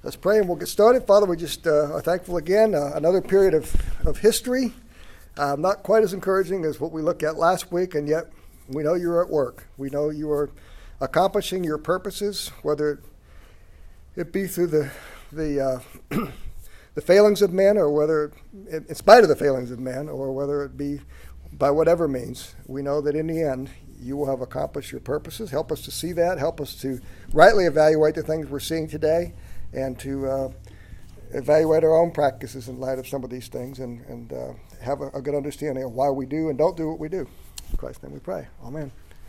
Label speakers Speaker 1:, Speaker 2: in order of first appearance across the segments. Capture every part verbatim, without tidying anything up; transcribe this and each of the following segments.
Speaker 1: Let's pray and we'll get started. Father, we just uh, are thankful again. Uh, another period of, of history. Uh, not quite as encouraging as what we looked at last week, and yet we know you're at work. We know you are accomplishing your purposes, whether it be through the the uh, the failings of men, or whether, in spite of the failings of men, or whether it be by whatever means. We know that in the end, you will have accomplished your purposes. Help us to see that. Help us to rightly evaluate the things we're seeing today, and to uh, evaluate our own practices in light of some of these things, and, and uh, have a, a good understanding of why we do and don't do what we do. In Christ's name we pray. Amen.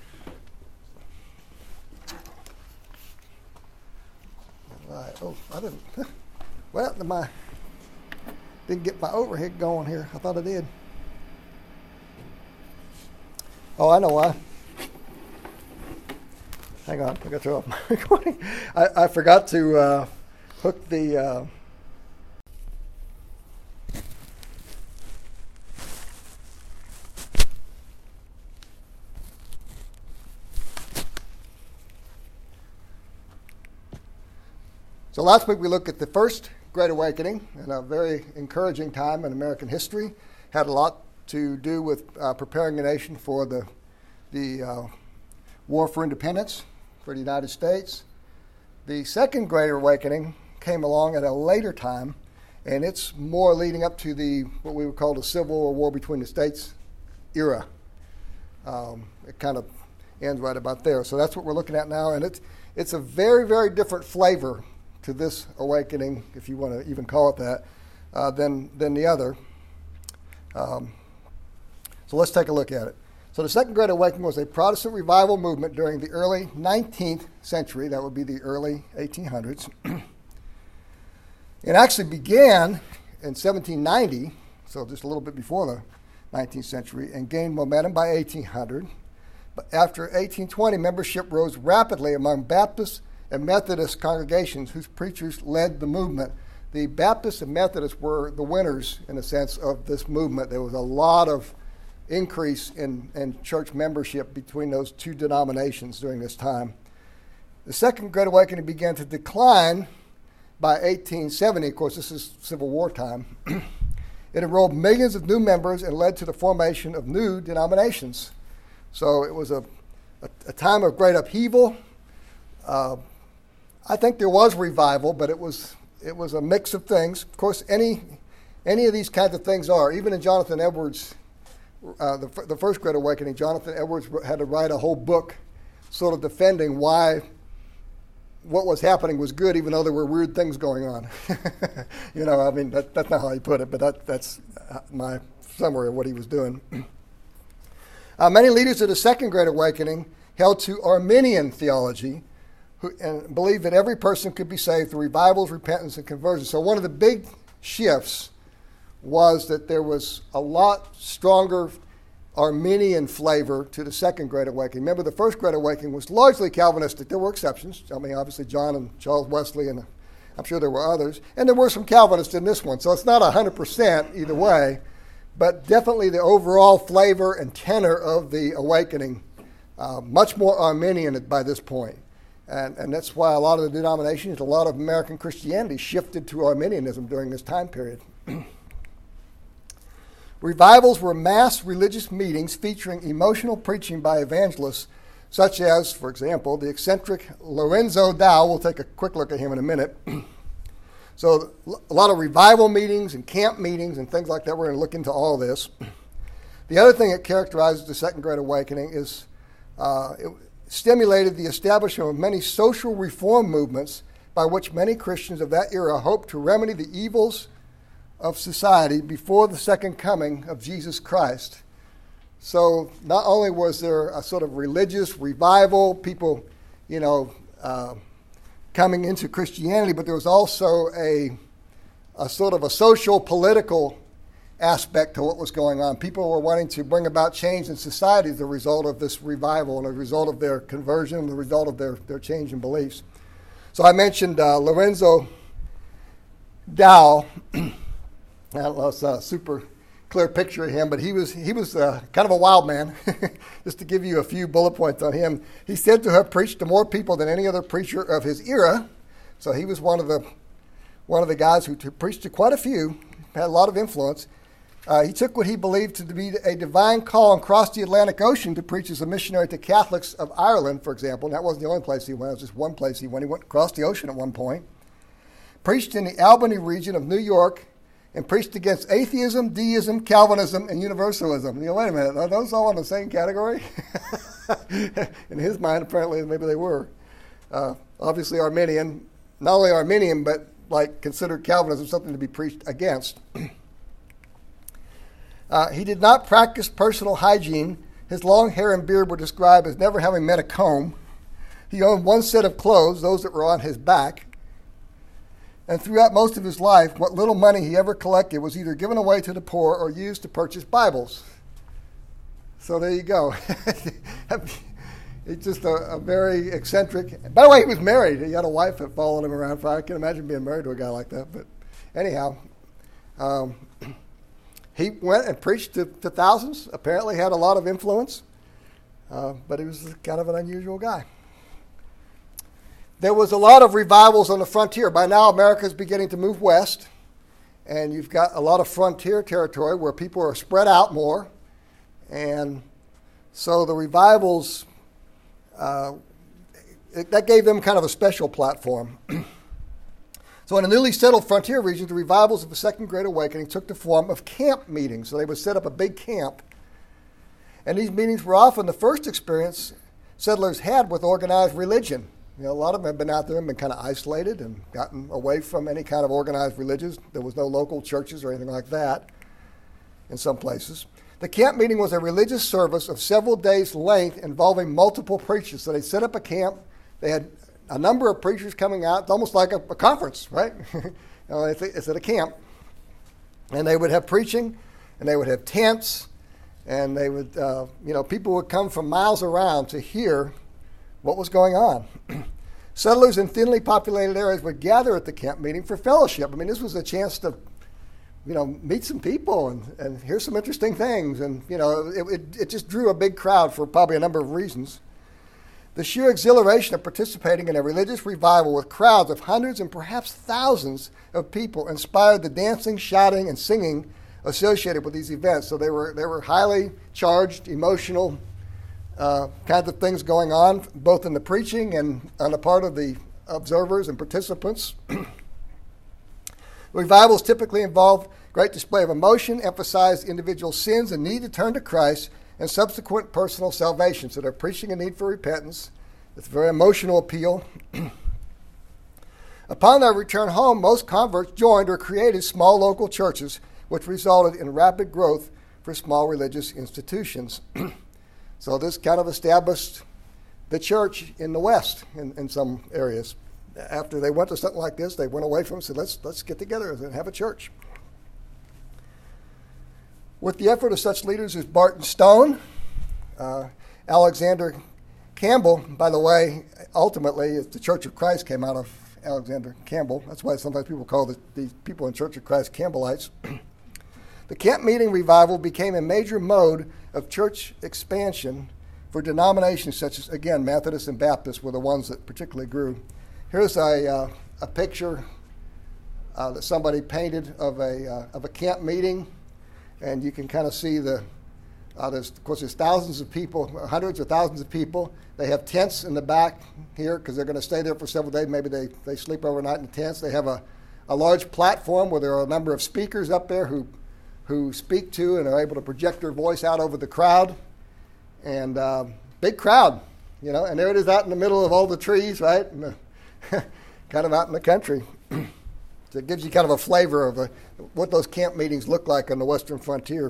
Speaker 1: All right. Oh, I didn't. Well, my didn't get my overhead going here. I thought I did. Oh, I know why. Hang on, I got to throw off my recording. I, I forgot to uh, hook the. Uh, so last week we looked at the first Great Awakening, and a very encouraging time in American history. Had a lot to do with uh, preparing a nation for the the uh, war for independence for the United States. The second Great Awakening came along at a later time, and it's more leading up to the what we would call the Civil War between the states era. Um, it kind of ends right about there. So that's what we're looking at now, and it's it's a very, very different flavor to this awakening, if you want to even call it that, uh, than than the other. Um, so let's take a look at it. So the Second Great Awakening was a Protestant revival movement during the early nineteenth century. That would be the early eighteen hundreds. It actually began in seventeen ninety, so just a little bit before the nineteenth century, and gained momentum by eighteen hundred. But after eighteen twenty, membership rose rapidly among Baptist and Methodist congregations whose preachers led the movement. The Baptists and Methodists were the winners, in a sense, of this movement. There was a lot of increase in, in church membership between those two denominations during this time. The Second Great Awakening began to decline by eighteen seventy. Of course, this is Civil War time. It enrolled millions of new members and led to the formation of new denominations. So it was a, a, a time of great upheaval. Uh, I think there was revival, but it was it was a mix of things. Of course, any any of these kinds of things are. Even in Jonathan Edwards, uh, the, the first Great Awakening, Jonathan Edwards had to write a whole book sort of defending why what was happening was good, even though there were weird things going on. you know, I mean, that, that's not how he put it, but that, that's my summary of what he was doing. uh, many leaders of the Second Great Awakening held to Arminian theology, and believe that every person could be saved through revivals, repentance, and conversion. So one of the big shifts was that there was a lot stronger Arminian flavor to the Second Great Awakening. Remember, the First Great Awakening was largely Calvinistic. There were exceptions. I mean, obviously John and Charles Wesley, and I'm sure there were others. And there were some Calvinists in this one. So it's not one hundred percent either way, but definitely the overall flavor and tenor of the awakening, uh, much more Arminian by this point. And, and that's why a lot of the denominations, a lot of American Christianity shifted to Arminianism during this time period. Revivals were mass religious meetings featuring emotional preaching by evangelists, such as, for example, the eccentric Lorenzo Dow. We'll take a quick look at him in a minute. So a lot of revival meetings and camp meetings and things like that. We're going to look into all of this. The other thing that characterizes the Second Great Awakening is uh, it, stimulated the establishment of many social reform movements by which many Christians of that era hoped to remedy the evils of society before the second coming of Jesus Christ. So not only was there a sort of religious revival, people, you know, uh, coming into Christianity, but there was also a, a sort of a social, political aspect to what was going on. People were wanting to bring about change in society as a result of this revival and a result of their conversion and the result of their, their change in beliefs. So I mentioned uh, Lorenzo Dow. I don't know, it's a super clear picture of him, but he was he was uh, kind of a wild man. Just to give you a few bullet points on him, he said to have preached to more people than any other preacher of his era. So he was one of the one of the guys who, who preached to quite a few, had a lot of influence. Uh, he took what he believed to be a divine call and crossed the Atlantic Ocean to preach as a missionary to Catholics of Ireland, for example. And that wasn't the only place he went. It was just one place he went. He went across the ocean at one point. Preached in the Albany region of New York and preached against atheism, deism, Calvinism, and universalism. You know, wait a minute, are those all in the same category? In his mind, apparently, maybe they were. Uh, obviously Arminian, not only Arminian, but like considered Calvinism something to be preached against. Uh, he did not practice personal hygiene. His long hair and beard were described as never having met a comb. He owned one set of clothes, those that were on his back. And throughout most of his life, what little money he ever collected was either given away to the poor or used to purchase Bibles. So there you go. It's just a, a very eccentric. By the way, he was married. He had a wife that followed him around. For, I can imagine being married to a guy like that. But anyhow, um, he went and preached to, to thousands. Apparently had a lot of influence. Uh, but he was kind of an unusual guy. There was a lot of revivals on the frontier. By now, America is beginning to move west. And you've got a lot of frontier territory where people are spread out more. And so the revivals... Uh, it, that gave them kind of a special platform. So in the newly settled frontier regions, the revivals of the Second Great Awakening took the form of camp meetings. So they would set up a big camp. And these meetings were often the first experience settlers had with organized religion. You know, a lot of them had been out there and been kind of isolated and gotten away from any kind of organized religions. There was no local churches or anything like that in some places. The camp meeting was a religious service of several days' length involving multiple preachers. So they set up a camp. They had a number of preachers coming out. It's almost like a, a conference, right? You know, it's, it's at a camp. And they would have preaching, and they would have tents, and they would, uh, you know, people would come from miles around to hear what was going on. Settlers in thinly populated areas would gather at the camp meeting for fellowship. I mean, this was a chance to you know, meet some people and, and hear some interesting things. And, you know, it, it, it just drew a big crowd for probably a number of reasons. The sheer exhilaration of participating in a religious revival with crowds of hundreds and perhaps thousands of people inspired the dancing, shouting, and singing associated with these events. So they were, they were highly charged, emotional uh, kinds of things going on, both in the preaching and on the part of the observers and participants. Revivals typically involve great display of emotion, emphasize individual sins and need to turn to Christ, and subsequent personal salvation. So they're preaching a need for repentance. It's a very emotional appeal. Upon their return home, most converts joined or created small local churches, which resulted in rapid growth for small religious institutions. So this kind of established the church in the West in, in some areas. After they went to something like this, they went away from it and said, let's, let's get together and have a church. With the effort of such leaders as Barton Stone, uh, Alexander Campbell, by the way, ultimately the Church of Christ came out of Alexander Campbell. That's why sometimes people call the, these people in Church of Christ Campbellites. The camp meeting revival became a major mode of church expansion for denominations such as, again, Methodists and Baptists were the ones that particularly grew. Here's a, uh, a picture uh, that somebody painted of a, uh, of a camp meeting, and you can kind of see the, uh, there's, of course, there's thousands of people, hundreds of thousands of people. They have tents in the back here because they're going to stay there for several days. Maybe they, they sleep overnight in the tents. They have a, a large platform where there are a number of speakers up there who, who speak to and are able to project their voice out over the crowd. And uh, big crowd, you know, and there it is out in the middle of all the trees, right? And the, kind of out in the country. So it gives you kind of a flavor of a, what those camp meetings look like on the western frontier.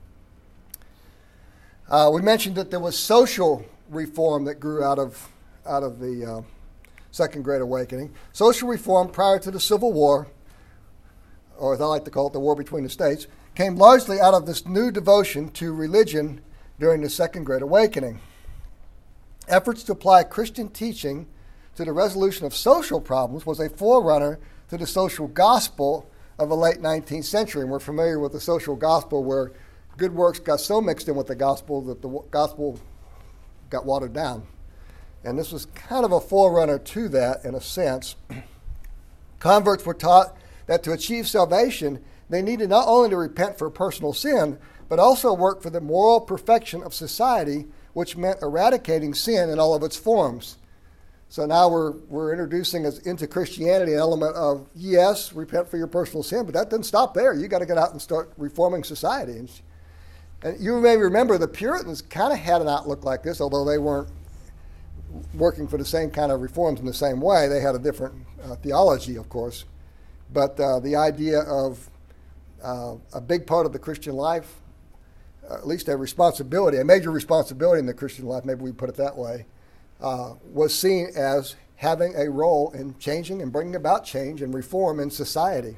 Speaker 1: Uh, we mentioned that there was social reform that grew out of, out of the uh, Second Great Awakening. Social reform prior to the Civil War, or as I like to call it, the war between the states, came largely out of this new devotion to religion during the Second Great Awakening. Efforts to apply Christian teaching to the resolution of social problems was a forerunner to the social gospel of the late nineteenth century. And we're familiar with the social gospel where good works got so mixed in with the gospel that the gospel got watered down. And this was kind of a forerunner to that in a sense. Converts were taught that to achieve salvation, they needed not only to repent for personal sin, but also work for the moral perfection of society, which meant eradicating sin in all of its forms. So now we're we're introducing as, into Christianity an element of, yes, repent for your personal sin, but that doesn't stop there. You got to get out and start reforming society. And, and you may remember the Puritans kind of had an outlook like this, although they weren't working for the same kind of reforms in the same way. They had a different uh, theology, of course. But uh, the idea of uh, a big part of the Christian life, uh, at least a responsibility, a major responsibility in the Christian life, maybe we put it that way, uh, was seen as having a role in changing and bringing about change and reform in society.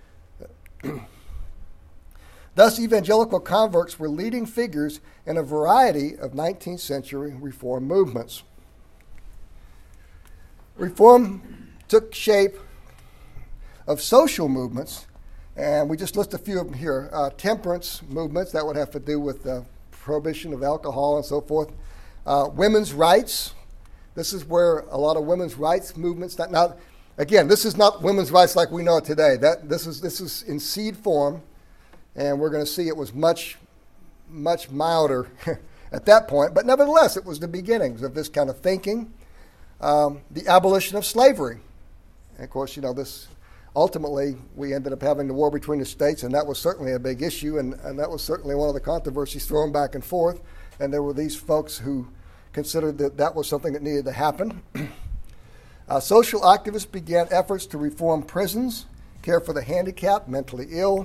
Speaker 1: Thus, evangelical converts were leading figures in a variety of nineteenth century reform movements. Reform took shape of social movements, and we just list a few of them here. Uh, temperance movements, that would have to do with the prohibition of alcohol and so forth. Uh, women's rights, this is where a lot of women's rights movements, that now, again, this is not women's rights like we know it today. That this is this is in seed form, and we're going to see it was much, much milder at that point. But nevertheless, it was the beginnings of this kind of thinking. Um, the abolition of slavery. And of course, you know, this ultimately we ended up having the war between the states, and that was certainly a big issue, and, and that was certainly one of the controversies thrown back and forth. And there were these folks who considered that that was something that needed to happen. uh, social activists began efforts to reform prisons, care for the handicapped, mentally ill.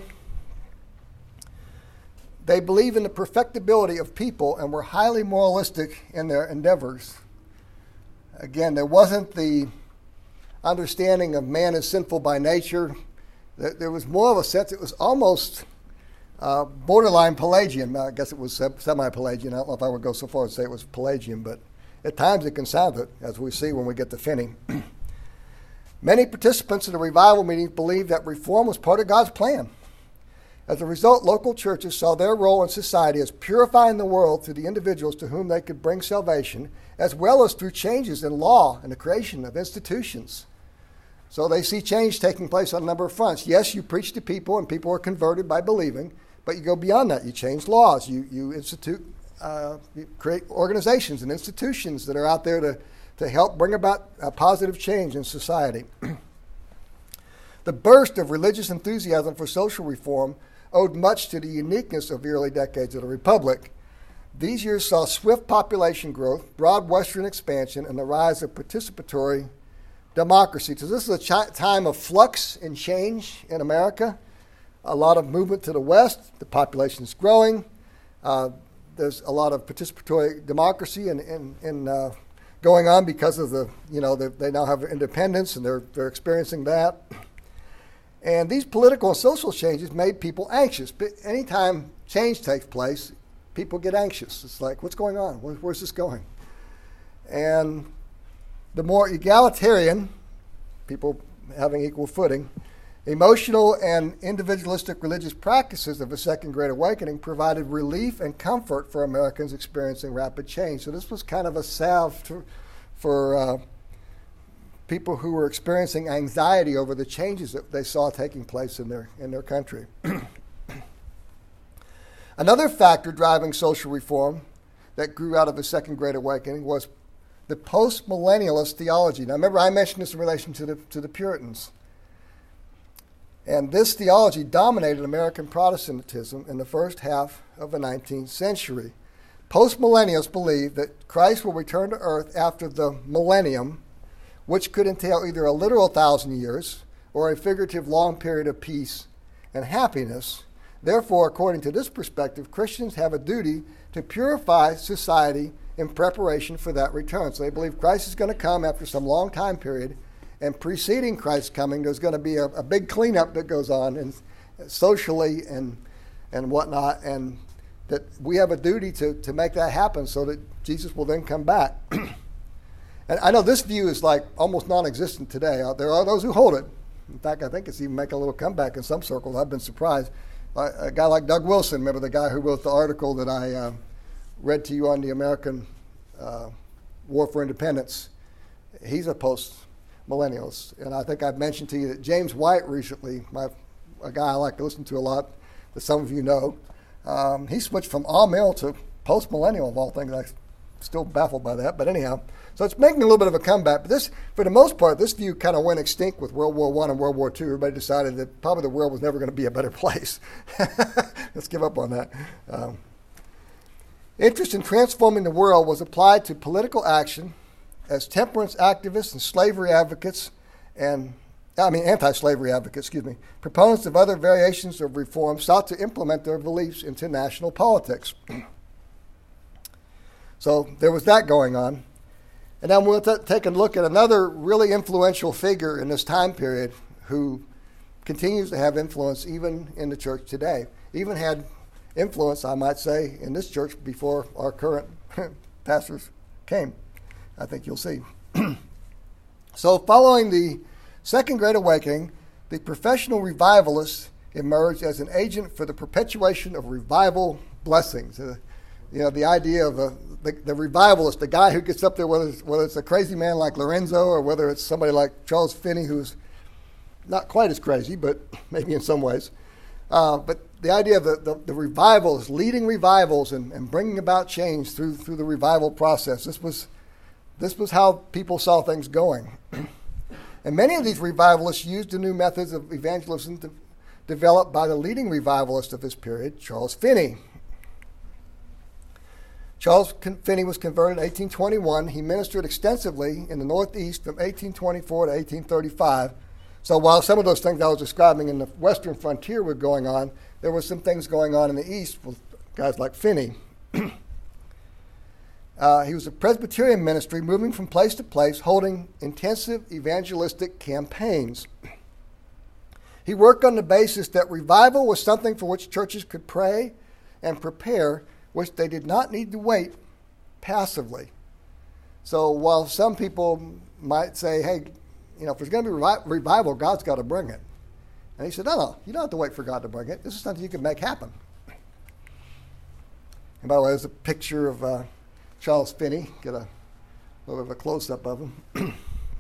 Speaker 1: They believed in the perfectibility of people and were highly moralistic in their endeavors. Again, there wasn't the understanding of man as sinful by nature. There was more of a sense, it was almost uh, borderline Pelagian. I guess it was semi-Pelagian. I don't know if I would go so far as to say it was Pelagian, but at times it can sound it, as we see when we get to Finney. Many participants in the revival meetings believed that reform was part of God's plan. As a result, local churches saw their role in society as purifying the world through the individuals to whom they could bring salvation, as well as through changes in law and the creation of institutions. So they see change taking place on a number of fronts. Yes, you preach to people and people are converted by believing, but you go beyond that. You change laws. You, you institute, uh, you create organizations and institutions that are out there to, to help bring about a positive change in society. The burst of religious enthusiasm for social reform owed much to the uniqueness of the early decades of the Republic. These years saw swift population growth, broad Western expansion, and the rise of participatory democracy. So this is a ch- time of flux and change in America. A lot of movement to the West. The population is growing. Uh, there's a lot of participatory democracy and in, in, in, uh, going on because of the, you know, the, they now have independence and they're they're experiencing that. And these political and social changes made people anxious. But anytime change takes place, people get anxious. It's like, what's going on? Where, where's this going? And the more egalitarian, people having equal footing, emotional and individualistic religious practices of the Second Great Awakening provided relief and comfort for Americans experiencing rapid change. So this was kind of a salve for, for uh, people who were experiencing anxiety over the changes that they saw taking place in their in their country. Another factor driving social reform that grew out of the Second Great Awakening was the post-millennialist theology. Now, remember, I mentioned this in relation to the to the Puritans. And this theology dominated American Protestantism in the first half of the nineteenth century. Post-millennialists believed that Christ will return to earth after the millennium, which could entail either a literal thousand years or a figurative long period of peace and happiness. Therefore, according to this perspective, Christians have a duty to purify society in preparation for that return. So they believe Christ is going to come after some long time period, and preceding Christ's coming, there's going to be a, a big cleanup that goes on and socially and and whatnot, and that we have a duty to, to make that happen so that Jesus will then come back. And I know this view is like almost non-existent today. Uh, there are those who hold it. In fact, I think it's even making a little comeback in some circles. I've been surprised. Uh, a guy like Doug Wilson, remember the guy who wrote the article that I uh, read to you on the American uh, War for Independence? He's a post. millennials. And I think I've mentioned to you that James White recently, my, a guy I like to listen to a lot, that some of you know, um, he switched from all-mill to post-millennial of all things. I'm still baffled by that, but anyhow. So it's making a little bit of a comeback. But this, for the most part, this view kind of went extinct with World War One and World War Two. Everybody decided that probably the world was never going to be a better place. Let's give up on that. Um, interest in transforming the world was applied to political action as temperance activists and slavery advocates and, I mean, anti-slavery advocates, excuse me, proponents of other variations of reform sought to implement their beliefs into national politics. So there was that going on. And then we'll t- take a look at another really influential figure in this time period who continues to have influence even in the church today. Even had influence, I might say, in this church before our current pastors came. I think you'll see. So following the Second Great Awakening, the professional revivalists emerged as an agent for the perpetuation of revival blessings. Uh, you know, the idea of a The, the revivalist, the guy who gets up there, whether it's, whether it's a crazy man like Lorenzo or whether it's somebody like Charles Finney, who's not quite as crazy, but maybe in some ways. Uh, but the idea of the, the, the revivals, leading revivals and, and bringing about change through through the revival process, this was this was how people saw things going. And many of these revivalists used the new methods of evangelism to, developed by the leading revivalist of this period, Charles Finney. Charles Finney was converted in eighteen twenty-one. He ministered extensively in the Northeast from eighteen twenty-four to eighteen thirty-five. So while some of those things I was describing in the western frontier were going on, there were some things going on in the East with guys like Finney. uh, he was a Presbyterian ministry, moving from place to place, holding intensive evangelistic campaigns. He worked on the basis that revival was something for which churches could pray and prepare, which they did not need to wait passively. So while some people might say, hey, you know, if there's going to be revi- revival, God's got to bring it. And he said, no, no, you don't have to wait for God to bring it. This is something you can make happen. And by the way, there's a picture of uh, Charles Finney. Get a little bit of a close-up of him.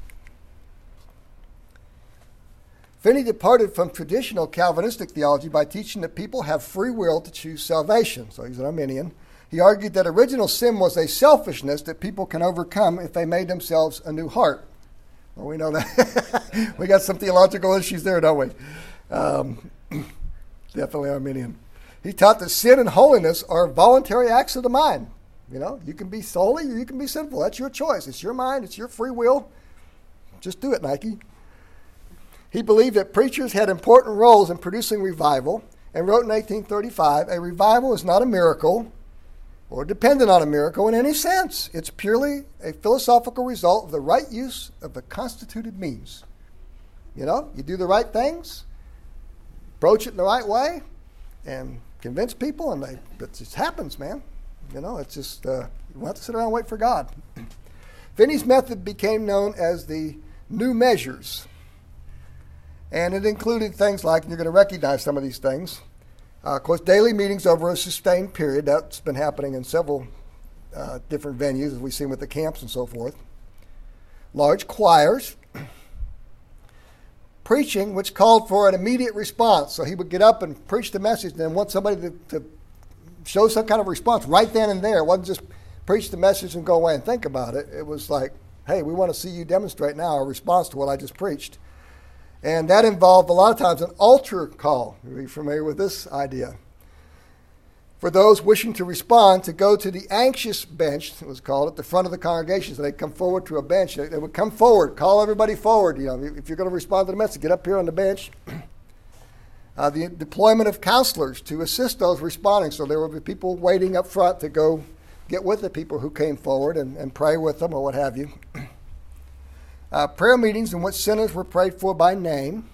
Speaker 1: Finney departed from traditional Calvinistic theology by teaching that people have free will to choose salvation. So he's an Arminian. He argued that original sin was a selfishness that people can overcome if they made themselves a new heart. Well, we know that. We got some theological issues there, don't we? Um, definitely Arminian. He taught that sin and holiness are voluntary acts of the mind. You know, you can be holy or you can be sinful. That's your choice. It's your mind. It's your free will. Just do it, Nike. He believed that preachers had important roles in producing revival and wrote in eighteen thirty-five, a revival is not a miracle or dependent on a miracle in any sense. It's purely a philosophical result of the right use of the constituted means. You know, you do the right things, approach it in the right way, and convince people, and they, it just happens, man. You know, it's just, uh, you don't have to sit around and wait for God. Finney's method became known as the New Measures. And it included things like, and you're going to recognize some of these things, uh, of course, daily meetings over a sustained period. That's been happening in several uh, different venues, as we've seen with the camps and so forth. Large choirs. Preaching, which called for an immediate response. So he would get up and preach the message and then want somebody to, to show some kind of response right then and there. It wasn't just preach the message and go away and think about it. It was like, hey, we want to see you demonstrate now a response to what I just preached. And that involved a lot of times an altar call. Are you familiar with this idea? For those wishing to respond, to go to the anxious bench, it was called, at the front of the congregation. So they'd come forward to a bench. They would come forward, call everybody forward. You know, if you're going to respond to the message, get up here on the bench. Uh, the deployment of counselors to assist those responding. So there would be people waiting up front to go get with the people who came forward and, and pray with them or what have you. Uh, prayer meetings in which sinners were prayed for by name.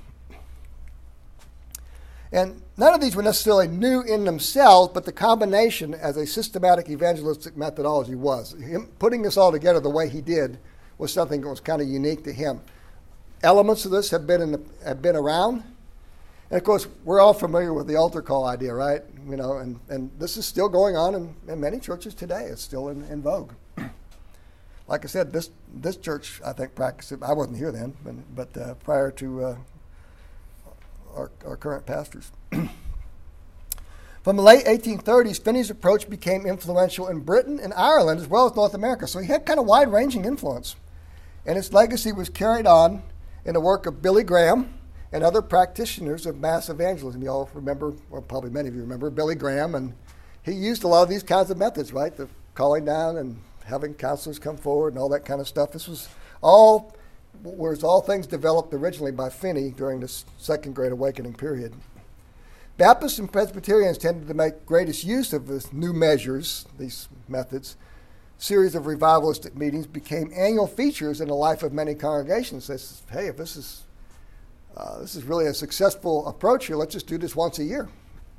Speaker 1: And none of these were necessarily new in themselves, but the combination as a systematic evangelistic methodology was. Him putting this all together the way he did was something that was kind of unique to him. Elements of this have been in the, have been around. And of course, we're all familiar with the altar call idea, right? You know, and, and this is still going on in, in many churches today. It's still in, in vogue. like I said, this this church, I think, practiced it. I wasn't here then, but, but uh, prior to uh, our, our current pastors. From the late eighteen thirties, Finney's approach became influential in Britain and Ireland as well as North America. So he had kind of wide-ranging influence. And his legacy was carried on in the work of Billy Graham and other practitioners of mass evangelism. You all remember, or probably many of you remember, Billy Graham, and he used a lot of these kinds of methods, right? The calling down and having counselors come forward and all that kind of stuff. This was all, was all things developed originally by Finney during this Second Great Awakening period. Baptists and Presbyterians tended to make greatest use of these new measures, these methods. Series of revivalistic meetings became annual features in the life of many congregations. They said, hey, if this is uh, this is really a successful approach here, let's just do this once a year.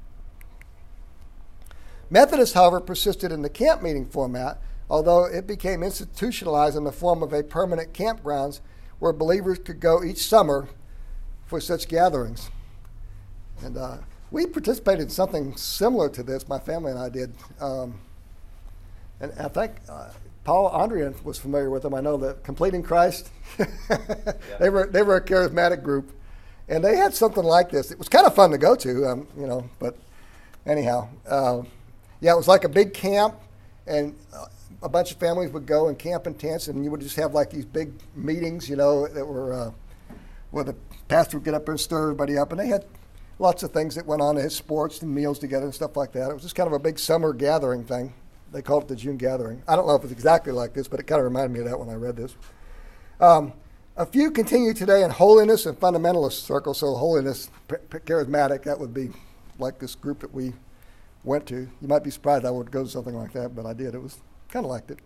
Speaker 1: Methodists, however, persisted in the camp meeting format, although it became institutionalized in the form of a permanent campgrounds where believers could go each summer for such gatherings. And uh, we participated in something similar to this, my family and I did. Um, and I think uh, Paul Andrian was familiar with them. I know that Completing Christ, yeah. they were they were a charismatic group, and they had something like this. It was kind of fun to go to, um, you know, but anyhow. Uh, yeah, it was like a big camp, and uh, a bunch of families would go and camp in tents, and you would just have like these big meetings, you know, that were uh, where the pastor would get up there and stir everybody up, and they had lots of things that went on. They had sports and meals together and stuff like that. It was just kind of a big summer gathering thing. They called it the June Gathering. I don't know if it's exactly like this, but it kind of reminded me of that when I read this. Um, a few continue today in holiness and fundamentalist circles. So holiness, p- p- charismatic, that would be like this group that we went to. You might be surprised I would go to something like that, but I did. It was kind of liked it.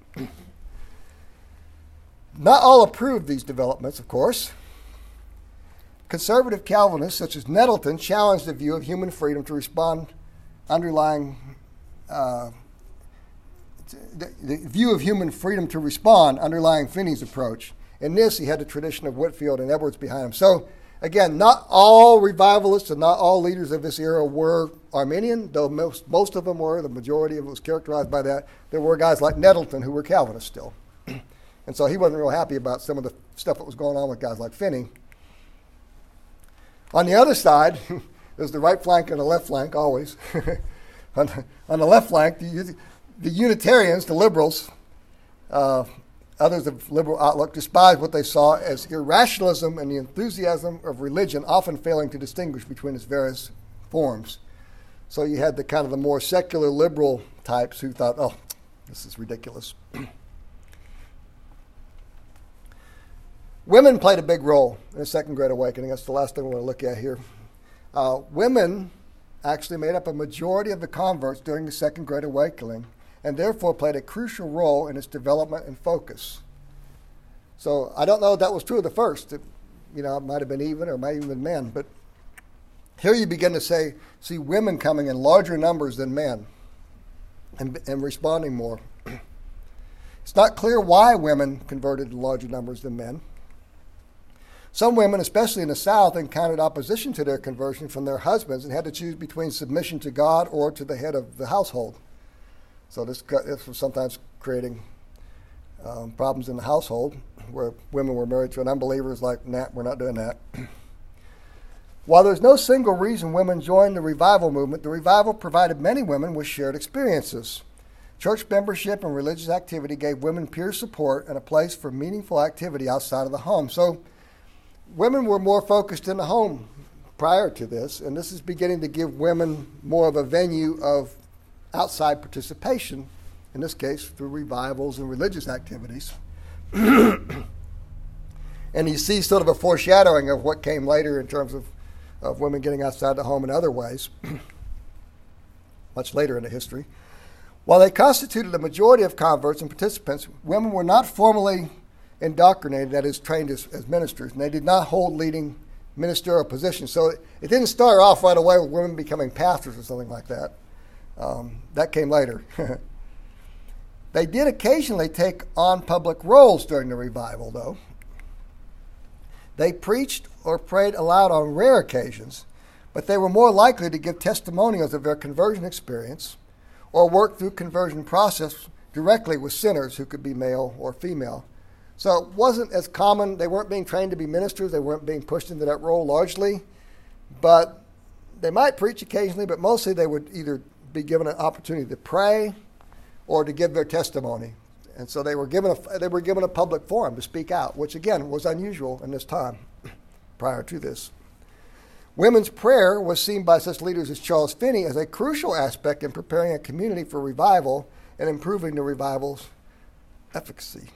Speaker 1: Not all approved these developments, of course. Conservative Calvinists, such as Nettleton, challenged the view of human freedom to respond underlying uh, the, the view of human freedom to respond underlying Finney's approach. In this, he had the tradition of Whitefield and Edwards behind him. So, again, not all revivalists and not all leaders of this era were Arminian, though most, most of them were. The majority of it was characterized by that. There were guys like Nettleton who were Calvinists still. And so he wasn't real happy about some of the stuff that was going on with guys like Finney. On the other side, there's the right flank and the left flank, always. on, the, on the left flank, the, the Unitarians, the liberals, uh, others of liberal outlook, despised what they saw as irrationalism and the enthusiasm of religion, often failing to distinguish between its various forms. So you had the kind of the more secular liberal types who thought, oh, this is ridiculous. Women played a big role in the Second Great Awakening. That's the last thing we're going to look at here. Uh, women actually made up a majority of the converts during the Second Great Awakening, and therefore played a crucial role in its development and focus. So I don't know if that was true of the first. It, you know, it might have been even or might have been men. But here you begin to say, see women coming in larger numbers than men and, and responding more. It's not clear why women converted in larger numbers than men. Some women, especially in the South, encountered opposition to their conversion from their husbands and had to choose between submission to God or to the head of the household. So this, this was sometimes creating um, problems in the household where women were married to an unbeliever. It's like, nah, we're not doing that. While there's no single reason women joined the revival movement, the revival provided many women with shared experiences. Church membership and religious activity gave women peer support and a place for meaningful activity outside of the home. So women were more focused in the home prior to this, and this is beginning to give women more of a venue of outside participation, in this case through revivals and religious activities. And you see sort of a foreshadowing of what came later in terms of, of women getting outside the home in other ways, much later in the history. While they constituted the majority of converts and participants, women were not formally indoctrinated, that is, trained as, as ministers, and they did not hold leading ministerial positions. So it, it didn't start off right away with women becoming pastors or something like that. Um, that came later. They did occasionally take on public roles during the revival, though. They preached or prayed aloud on rare occasions, but they were more likely to give testimonials of their conversion experience or work through conversion process directly with sinners who could be male or female. So it wasn't as common. They weren't being trained to be ministers. They weren't being pushed into that role largely. But they might preach occasionally, but mostly they would either be given an opportunity to pray or to give their testimony. And so they were given a, they were given a public forum to speak out, which again was unusual in this time prior to this. Women's prayer was seen by such leaders as Charles Finney as a crucial aspect in preparing a community for revival and improving the revival's efficacy.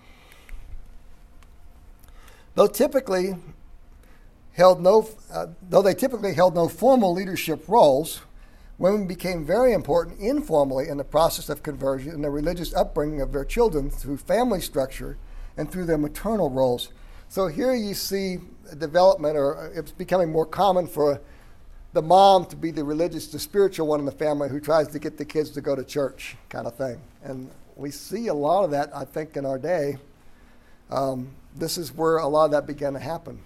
Speaker 1: Though typically held no, uh, though they typically held no formal leadership roles, women became very important informally in the process of conversion and the religious upbringing of their children through family structure and through their maternal roles. So here you see a development, or it's becoming more common for the mom to be the religious, the spiritual one in the family who tries to get the kids to go to church kind of thing. And we see a lot of that, I think, in our day. Um, this is where a lot of that began to happen.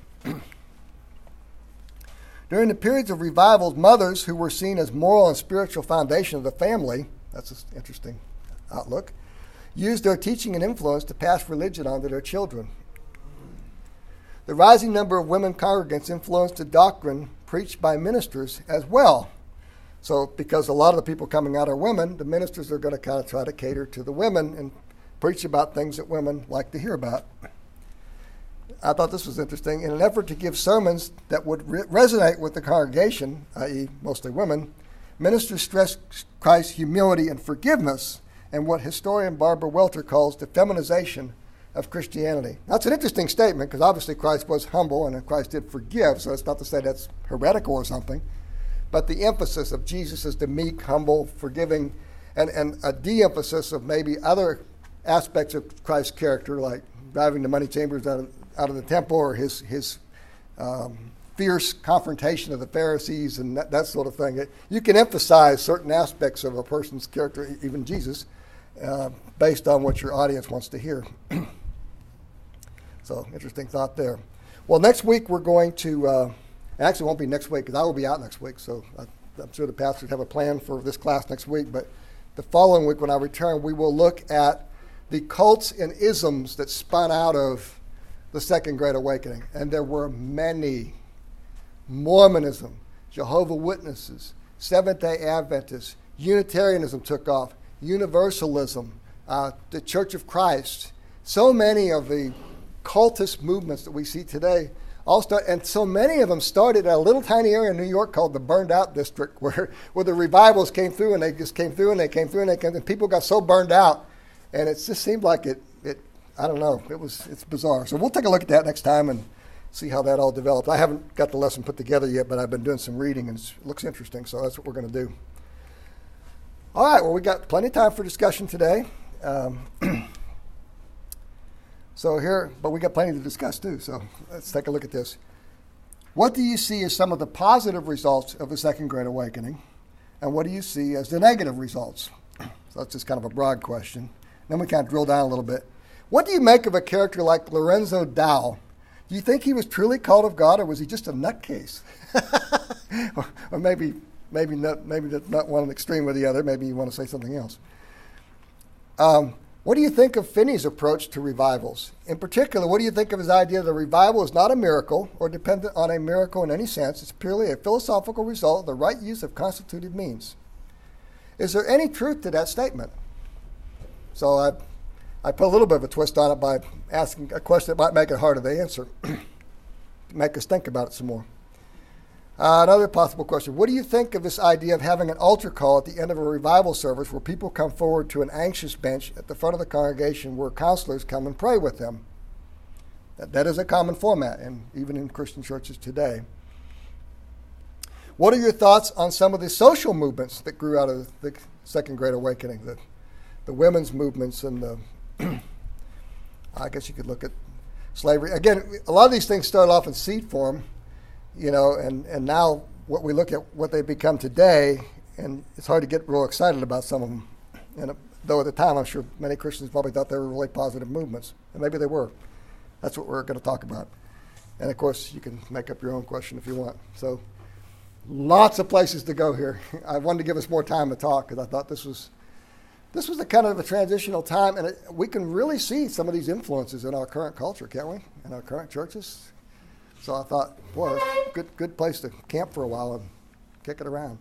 Speaker 1: During the periods of revivals, mothers who were seen as moral and spiritual foundation of the family, that's an interesting outlook, used their teaching and influence to pass religion on to their children. The rising number of women congregants influenced the doctrine preached by ministers as well. So because a lot of the people coming out are women, the ministers are going to kind of try to cater to the women and preach about things that women like to hear about. I thought this was interesting. In an effort to give sermons that would re- resonate with the congregation, that is mostly women, ministers stressed Christ's humility and forgiveness and what historian Barbara Welter calls the feminization of Christianity. That's an interesting statement because obviously Christ was humble and Christ did forgive, so it's not to say that's heretical or something, but the emphasis of Jesus as the meek, humble, forgiving, and, and a de-emphasis of maybe other aspects of Christ's character, like driving the money chambers out of, out of the temple, or his his um, fierce confrontation of the Pharisees and that, that sort of thing. It, you can emphasize certain aspects of a person's character, even Jesus, uh, based on what your audience wants to hear. So, interesting thought there. Well, next week we're going to, uh, actually it won't be next week because I will be out next week, so I, I'm sure the pastors have a plan for this class next week, but the following week when I return, we will look at the cults and isms that spun out of the Second Great Awakening. And there were many. Mormonism, Jehovah's Witnesses, Seventh-day Adventists, Unitarianism took off, Universalism, uh, the Church of Christ. So many of the cultist movements that we see today all start, and so many of them started at a little tiny area in New York called the Burned Out District, where, where the revivals came through, and they just came through, and they came through, and they came, and people got so burned out, and it just seemed like it, it, I don't know, it was, it's bizarre. So we'll take a look at that next time and see how that all developed. I haven't got the lesson put together yet, but I've been doing some reading, and it looks interesting, so that's what we're going to do. All right, well, we got plenty of time for discussion today. Um, So here, but we got plenty to discuss too, so let's take a look at this. What do you see as some of the positive results of the Second Great Awakening, and what do you see as the negative results? So that's just kind of a broad question. Then we kind of drill down a little bit. What do you make of a character like Lorenzo Dow? Do you think he was truly called of God, or was he just a nutcase? or, or maybe, maybe not, maybe not one extreme or the other. Maybe you want to say something else. Um, What do you think of Finney's approach to revivals? In particular, what do you think of his idea that a revival is not a miracle or dependent on a miracle in any sense? It's purely a philosophical result of the right use of constituted means. Is there any truth to that statement? So I, I put a little bit of a twist on it by asking a question that might make it harder to answer, to make us think about it some more. Uh, another possible question, what do you think of this idea of having an altar call at the end of a revival service where people come forward to an anxious bench at the front of the congregation where counselors come and pray with them? That, that is a common format, and even in Christian churches today. What are your thoughts on some of the social movements that grew out of the Second Great Awakening, the, the women's movements and the, I guess you could look at slavery. Again, a lot of these things start off in seed form, you know, and, and now what we look at what they've become today, and it's hard to get real excited about some of them. And though at the time, I'm sure many Christians probably thought they were really positive movements, and maybe they were. That's what we're going to talk about. And of course, you can make up your own question if you want. So lots of places to go here. I wanted to give us more time to talk because I thought this was this was a kind of a transitional time, and it, we can really see some of these influences in our current culture, can't we? In our current churches. So I thought, boy, good good place to camp for a while and kick it around.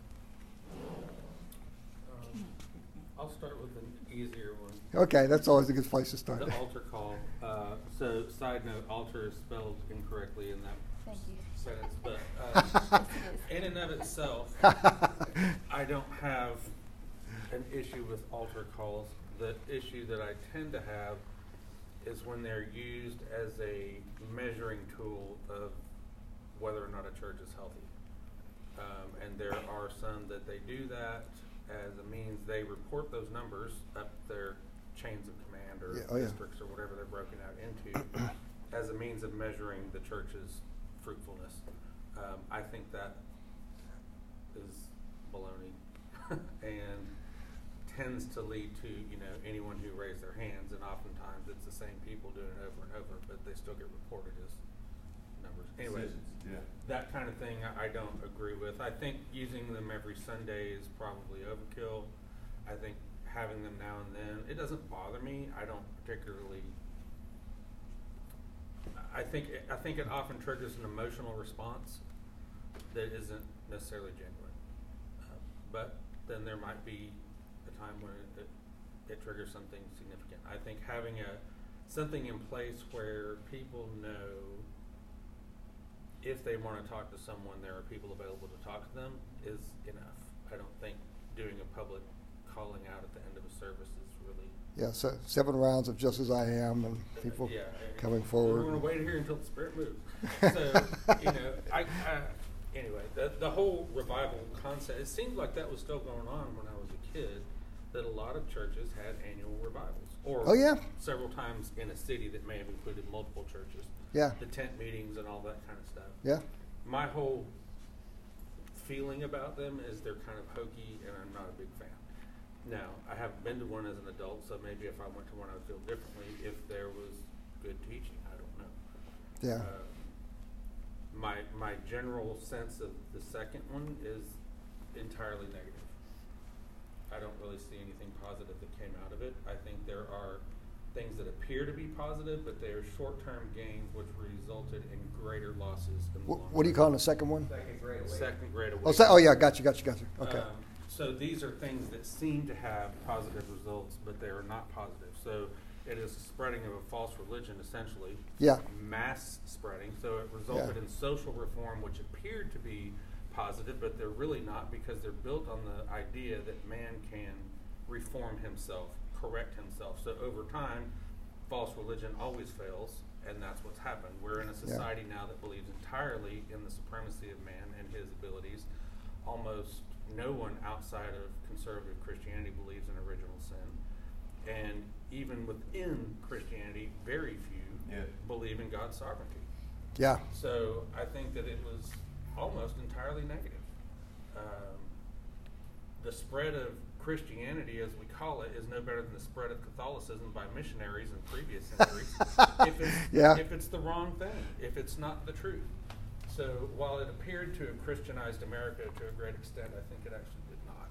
Speaker 2: Um, I'll start with an easier one.
Speaker 1: Okay, that's always a good place to start.
Speaker 2: The altar call. Uh, so, side note, altar is spelled incorrectly in that
Speaker 3: Thank you.
Speaker 2: sentence, but uh, in and of itself, I don't have an issue with altar calls. The issue that I tend to have is when they're used as a measuring tool of whether or not a church is healthy. Um, and there are some that they do that as a means, they report those numbers up their chains of command or
Speaker 1: yeah, oh,
Speaker 2: districts yeah. or whatever they're broken out into as a means of measuring the church's fruitfulness. Um, I think that is baloney and tends to lead to, you know, anyone who raised their hands, and oftentimes it's the same people doing it over and over, but they still get reported as numbers. Anyway, yeah. that kind of thing I, I don't agree with. I think using them every Sunday is probably overkill. I think having them now and then, it doesn't bother me. I don't particularly, I think it, I think it often triggers an emotional response that isn't necessarily genuine. Uh, but then there might be a time when it, it, it triggers something significant. I think having a something in place where people know if they want to talk to someone, there are people available to talk to them is enough. I don't think doing a public calling out at the end of a service is really...
Speaker 1: Yeah, so seven rounds of Just As I Am and people
Speaker 2: yeah,
Speaker 1: coming forward.
Speaker 2: We're going to wait here until the Spirit moves. So, you know, I, I anyway, the, the whole revival concept, it seemed like that was still going on when I was a kid, that a lot of churches had annual revivals. Or
Speaker 1: oh, yeah.
Speaker 2: several times in a city that may have included multiple churches.
Speaker 1: Yeah.
Speaker 2: The tent meetings and all that kind of stuff.
Speaker 1: Yeah.
Speaker 2: My whole feeling about them is they're kind of hokey, and I'm not a big fan. Now, I haven't been to one as an adult, so maybe if I went to one, I would feel differently if there was good teaching. I don't know.
Speaker 1: Yeah.
Speaker 2: Uh, my my general sense of the second one is entirely negative. I don't really see anything positive that came out of it. I think there are things that appear to be positive, but they are short-term gains which resulted in greater losses in the
Speaker 1: What,
Speaker 2: long
Speaker 1: what do you
Speaker 2: run.
Speaker 1: call it, a second one?
Speaker 4: Second grade awakening.
Speaker 2: Second grade
Speaker 1: Oh,
Speaker 2: awakening.
Speaker 1: se- oh yeah, gotcha, gotcha, gotcha. Okay.
Speaker 2: Um, so these are things that seem to have positive results, but they are not positive. So it is a spreading of a false religion, essentially.
Speaker 1: Yeah.
Speaker 2: Mass spreading. So it resulted
Speaker 1: Yeah.
Speaker 2: in social reform, which appeared to be positive, but they're really not, because they're built on the idea that man can reform himself, correct himself. So over time, false religion always fails, and that's what's happened. We're in a society yeah. now that believes entirely in the supremacy of man and his abilities. Almost no one outside of conservative Christianity believes in original sin. And even within Christianity, very few yeah. believe in God's sovereignty.
Speaker 1: Yeah.
Speaker 2: So I think that it was almost entirely negative. Um, the spread of Christianity, as we call it, is no better than the spread of Catholicism by missionaries in previous centuries. if, it's,
Speaker 1: yeah.
Speaker 2: if it's the wrong thing, if it's not the truth. So while it appeared to have Christianized America to a great extent, I think it actually did not.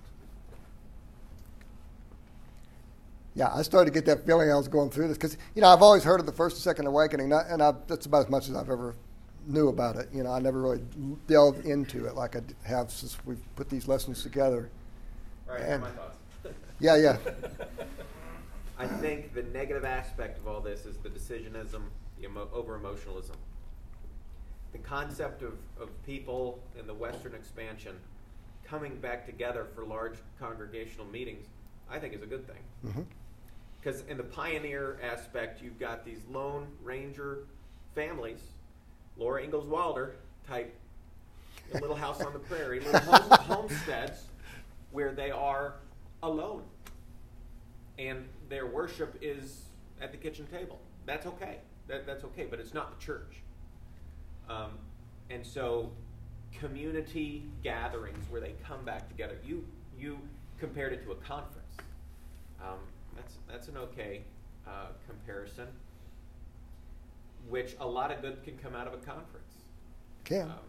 Speaker 1: Yeah, I started to get that feeling I was going through this because, you know, I've always heard of the First and Second Awakening, and I, that's about as much as I've ever knew about it. You know, I never really delved into it like I have since we've put these lessons together.
Speaker 4: Right,
Speaker 1: and,
Speaker 4: my thoughts.
Speaker 1: yeah, yeah.
Speaker 4: I think the negative aspect of all this is the decisionism, the emo- over-emotionalism. The concept of, of people in the Western expansion coming back together for large congregational meetings, I think is a good thing. Because mm-hmm. in the pioneer aspect, you've got these Lone Ranger families, Laura Ingalls Wilder type, a Little House on the Prairie, little home, homesteads where they are alone. And their worship is at the kitchen table. That's okay. That, that's okay, but it's not the church. Um, and so community gatherings where they come back together, you you compared it to a conference. Um, that's that's an okay uh, comparison, which a lot of good can come out of a conference.
Speaker 1: Can.
Speaker 4: Um,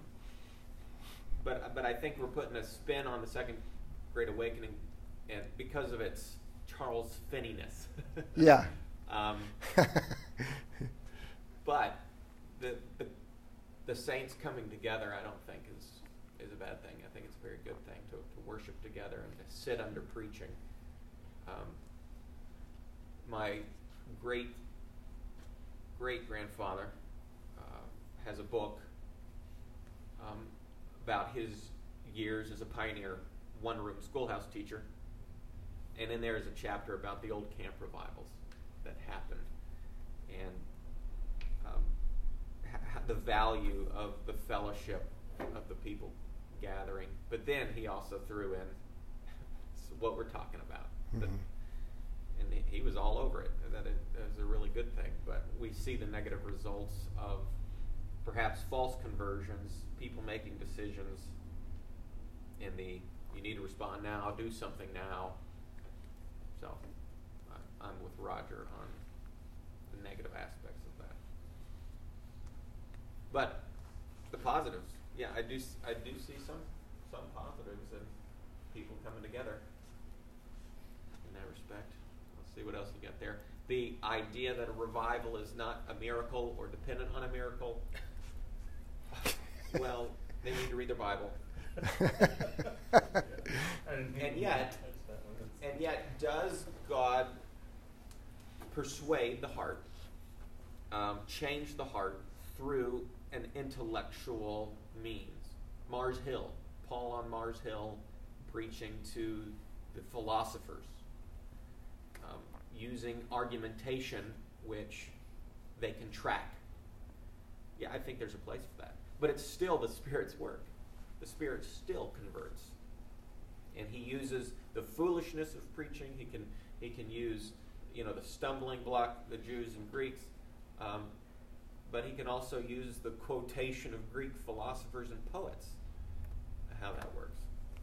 Speaker 4: but but I think we're putting a spin on the Second Great Awakening, and because of its Charles Finney-ness.
Speaker 1: Yeah.
Speaker 4: um, but the, the the saints coming together, I don't think is is a bad thing. I think it's a very good thing to, to worship together and to sit under preaching. Um, my great great grandfather uh, has a book um, about his years as a pioneer one room schoolhouse teacher, and in there is a chapter about the old camp revivals that happened and um, ha- the value of the fellowship of the people gathering. But then he also threw in what we're talking about.
Speaker 1: Mm-hmm.
Speaker 4: The, and he was all over it. That it is a really good thing. But we see the negative results of perhaps false conversions, people making decisions in the, you need to respond now, do something now. So I, I'm with Roger on the negative aspects of that. But the positives, yeah, I do I do see some some positives in people coming together in that respect. Let's see what else you got there. The idea that a revival is not a miracle or dependent on a miracle. Well, they need to read their Bible. and yet, and yet, does God persuade the heart, um, change the heart through an intellectual means? Mars Hill, Paul on Mars Hill, preaching to the philosophers, um, using argumentation which they can track. Yeah, I think there's a place for that. But it's still the Spirit's work. The Spirit still converts. And he uses the foolishness of preaching. He can he can use, you know, the stumbling block, the Jews and Greeks. Um, but he can also use the quotation of Greek philosophers and poets, how that works.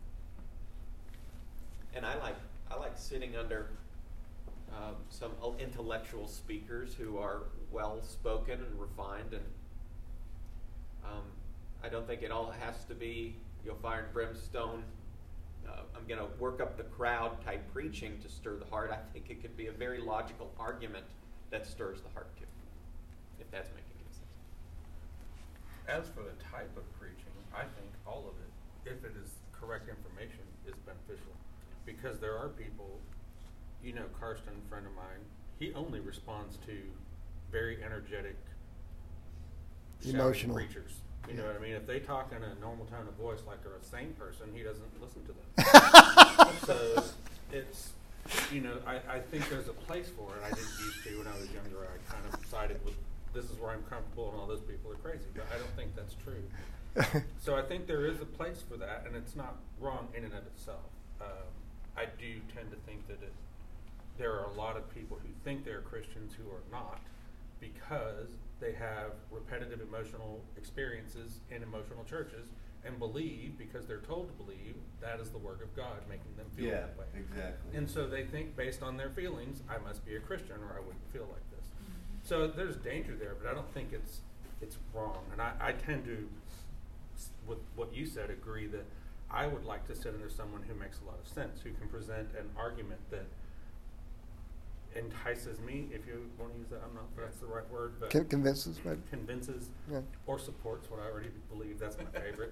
Speaker 4: And I like I like sitting under um, some intellectual speakers who are well spoken and refined, and um, I don't think it all has to be, you know, fire and brimstone. Uh, I'm going to work up the crowd type preaching to stir the heart. I think it could be a very logical argument that stirs the heart too, if that's making any sense.
Speaker 2: As for the type of preaching, I think all of it, if it is correct information, is beneficial. Because there are people, you know, Karsten, a friend of mine, he only responds to very energetic,
Speaker 1: emotional
Speaker 2: preachers. You
Speaker 1: yeah.
Speaker 2: know what I mean? If they talk in a normal tone of voice like they're a sane person, he doesn't listen to them. So it's, you know, I, I think there's a place for it. I didn't used to when I was younger. I kind of sided with, this is where I'm comfortable and all those people are crazy. But I don't think that's true. So I think there is a place for that, and it's not wrong in and of itself. Um, I do tend to think that it, there are a lot of people who think they're Christians who are not, because they have repetitive emotional experiences in emotional churches and believe, because they're told to believe, that is the work of God making them feel
Speaker 3: yeah,
Speaker 2: that way.
Speaker 3: Exactly.
Speaker 2: And so they think, based on their feelings, I must be a Christian or I wouldn't feel like this. So there's danger there, but I don't think it's it's wrong. And I, I tend to, with what you said, agree that I would like to sit under someone who makes a lot of sense, who can present an argument that entices me, if you want to use that. I'm not sure that's the right word, but
Speaker 1: Con- convinces, maybe.
Speaker 2: convinces
Speaker 1: Yeah.
Speaker 2: or supports what I already believe. That's my favorite.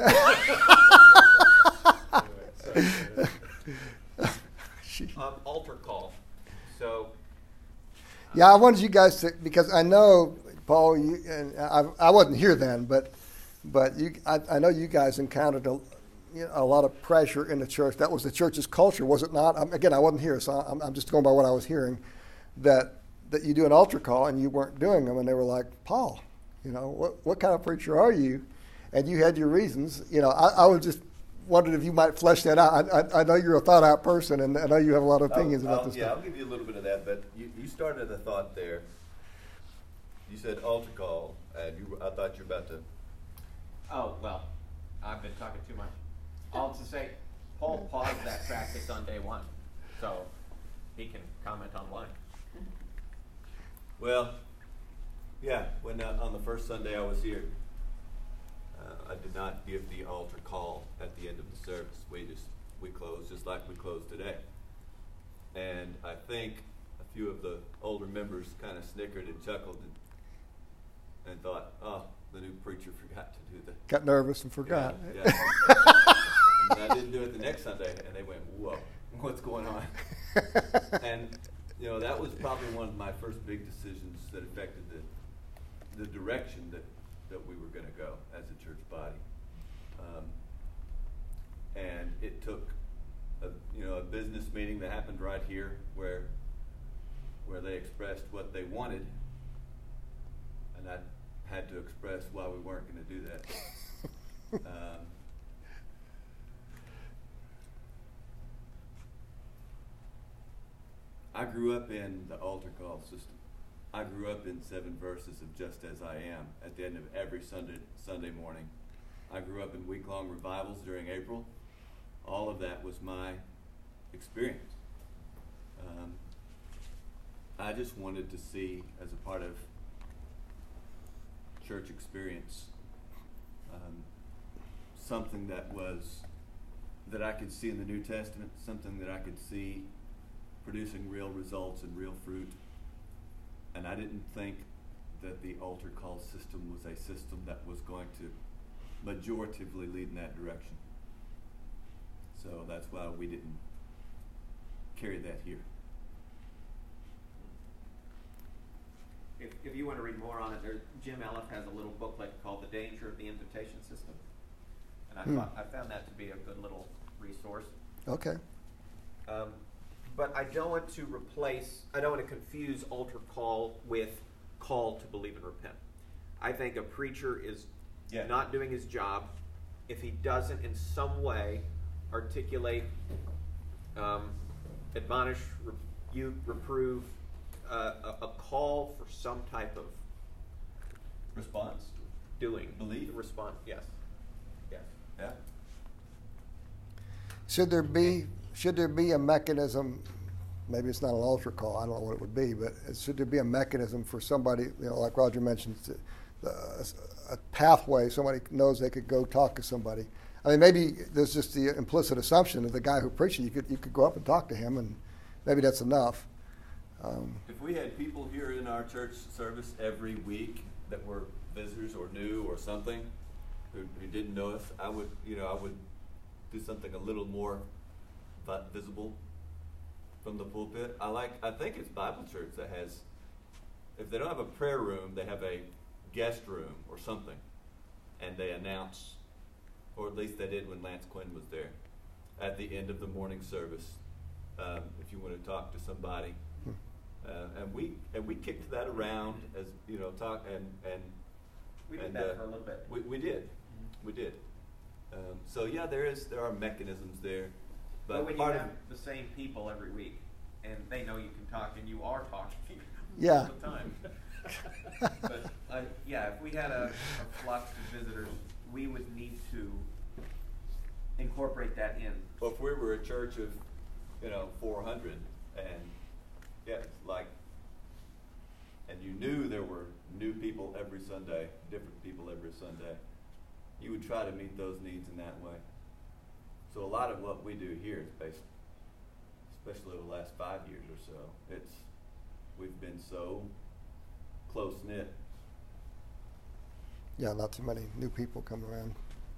Speaker 2: You know? Anyway, so, uh,
Speaker 4: Um, altar call. So
Speaker 1: Yeah, I wanted you guys to, because I know, Paul, you, and I, I wasn't here then, but but you, I, I know you guys encountered a, you know, a lot of pressure in the church. That was the church's culture, was it not? I'm, again, I wasn't here, so I'm, I'm just going by what I was hearing, that that you do an altar call and you weren't doing them, and they were like, Paul, you know, what what kind of preacher are you? And you had your reasons. You know, I, I was just wondered if you might flesh that out. I, I, I know you're a thought-out person, and I know you have a lot of opinions
Speaker 3: I'll,
Speaker 1: about
Speaker 3: I'll,
Speaker 1: this
Speaker 3: yeah,
Speaker 1: stuff.
Speaker 3: I'll give you a little bit of that, but you, you started a thought there. You said altar call, and you, I thought you were about to.
Speaker 4: Oh, well, I've been talking too much. All to say, Paul paused that practice on day one, so he can comment on why.
Speaker 3: Well, yeah, when uh, on the first Sunday I was here, uh, I did not give the altar call at the end of the service. We just we closed just like we closed today. And I think a few of the older members kind of snickered and chuckled and, and thought, oh, the new preacher forgot to do the...
Speaker 1: Got nervous and forgot.
Speaker 3: Yeah, yeah. And I didn't do it the next Sunday, and they went, whoa, what's going on? And, you know, that was probably one of my first big decisions that affected the, the direction that, that we were going to go as a church body. Um, and it took, a, you know, a business meeting that happened right here where, where they expressed what they wanted, and I had to express why we weren't going to do that. um, I grew up in the altar call system. I grew up in seven verses of Just As I Am at the end of every Sunday Sunday morning. I grew up in week-long revivals during April. All of that was my experience. Um, I just wanted to see, as a part of church experience, um, something that was, that I could see in the New Testament, something that I could see producing real results and real fruit. And I didn't think that the altar call system was a system that was going to majoritively lead in that direction. So that's why we didn't carry that here.
Speaker 4: If, if you want to read more on it, there, Jim Elliff has a little booklet called The Danger of the Invitation System. And I,
Speaker 1: Hmm.
Speaker 4: thought, I found that to be a good little resource.
Speaker 1: Okay.
Speaker 4: Um, but I don't want to replace, I don't want to confuse altar call with call to believe and repent. I think a preacher is
Speaker 3: Yeah.
Speaker 4: not doing his job if he doesn't in some way articulate, um, admonish, rebuke, reprove, uh, a, a call for some type of
Speaker 3: Response.
Speaker 4: doing.
Speaker 3: Belief.
Speaker 4: Response, yes. Yes.
Speaker 3: Yeah.
Speaker 1: Should there be should there be a mechanism? Maybe it's not an altar call. I don't know what it would be, but should there be a mechanism for somebody, you know, like Roger mentioned, to, uh, a pathway? Somebody knows they could go talk to somebody. I mean, maybe there's just the implicit assumption of the guy who preached it. You could you could go up and talk to him, and maybe that's enough. Um,
Speaker 3: If we had people here in our church service every week that were visitors or new or something, who, who didn't know us, I would, you know, I would do something a little more vi- visible from the pulpit. I like, I think it's Bible Church that has, if they don't have a prayer room, they have a guest room or something, and they announce, or at least they did when Lance Quinn was there, at the end of the morning service, um, if you want to talk to somebody. Uh, and we and we kicked that around as you know talk and and
Speaker 4: We did
Speaker 3: and,
Speaker 4: that
Speaker 3: uh,
Speaker 4: for a little bit.
Speaker 3: we we did we did um, so yeah there is there are mechanisms there, but,
Speaker 4: But when you
Speaker 3: part
Speaker 4: have
Speaker 3: of
Speaker 4: the same people every week, and they know you can talk, and you are talking
Speaker 1: Yeah.
Speaker 4: all the time. But uh, yeah, if we had a, a flux of visitors, we would need to incorporate that in.
Speaker 3: well, if we were a church of you know four hundred and yeah like and you knew there were new people every Sunday, different people every Sunday, you would try to meet those needs in that way. So a lot of what we do here is based, especially over the last five years or so, it's, we've been so close-knit.
Speaker 1: yeah, not too many new people come around.